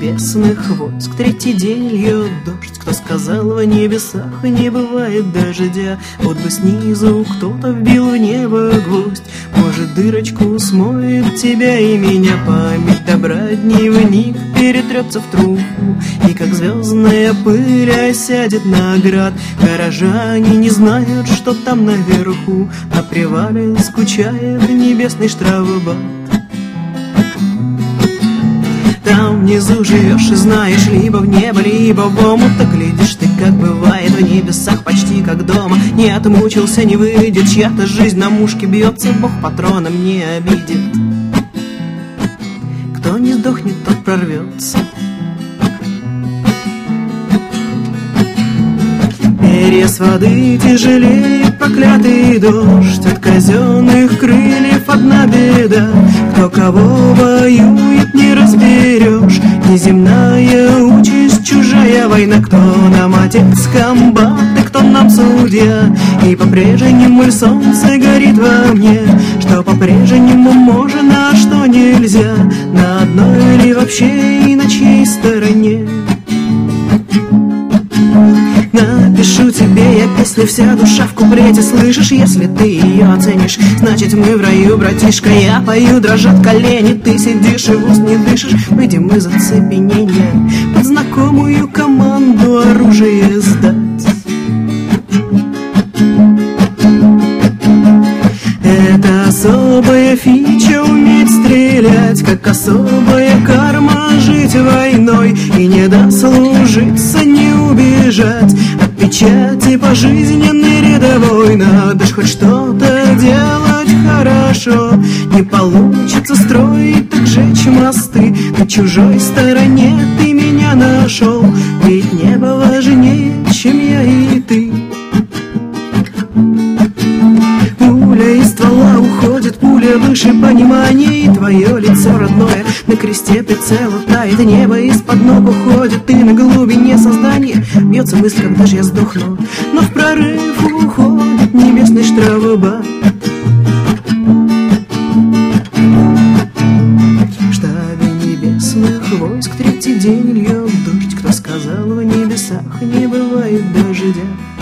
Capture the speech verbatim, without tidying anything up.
небесных войск третий день льет дождь. Кто сказал, в небесах не бывает дождя? Вот бы снизу кто-то вбил в небо гвоздь. Может, дырочку смоет тебя и меня память. Добра дневник перетрется в труху, и как звездная пыль осядет на град. Горожане не знают, что там наверху, на привале скучает небесный штрафбат. Там внизу живешь и знаешь, либо в небо, либо в омут. Так глядишь ты, как бывает в небесах, почти как дома. Не отмучился, не выйдет, чья-то жизнь на мушке бьется, Бог патроном не обидит. Кто не сдохнет, тот прорвется. Перья с воды тяжелеет проклятый дождь. От казенных крыльев одна беда: кто кого воюет, не разберешь. Неземная участь, чужая война. Кто нам отец комбат, и кто нам судья? И по-прежнему солнце горит во мне, что по-прежнему можно, а что нельзя. На одной или вообще и на чьей стороне? Напишу тебе я песню, вся душа в куплете, слышишь? Если ты ее оценишь, значит мы в раю, братишка. Я пою, дрожат колени, ты сидишь и в уст не дышишь. Выйдем из оцепенения, под знакомую команду оружие сдать. Это особая фича — уметь стрелять, как особая карма — жить войной и не дослужиться, не убежать от печати пожизненной рядовой. Надо ж хоть что-то делать хорошо, не получится строить, так жечь мосты. На чужой стороне ты меня нашел, ведь небо важнее, чем я и ты. Пуля из ствола уходит, пуля выше понимания, и твое лицо родное на кресте прицела тает. Небо из-под ног уходит, ты на глубине сознания. Бьется мысль, когда же я сдохну, но в прорыв уходит небесный штрафбат. В штабе небесных войск третий день льет дождь. Кто сказал, в небесах не бывает дождя?